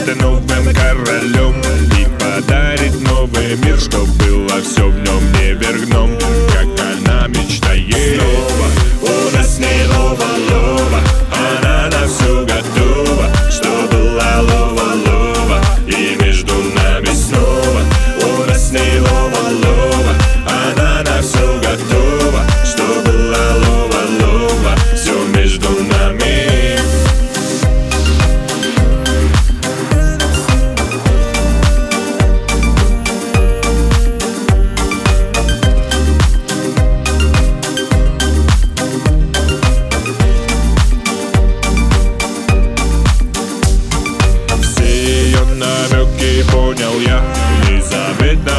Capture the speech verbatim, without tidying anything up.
станет новым королем и подарит новый мир, что было все в нем не вергном, как она мечтает. Снова у нас с ней лова-лова, она на всю готова, что была лова-лова, и между нами снова. У нас с ней лова-лова, она на все готова, что была лова-лова, все между нами. Понял я, не заметно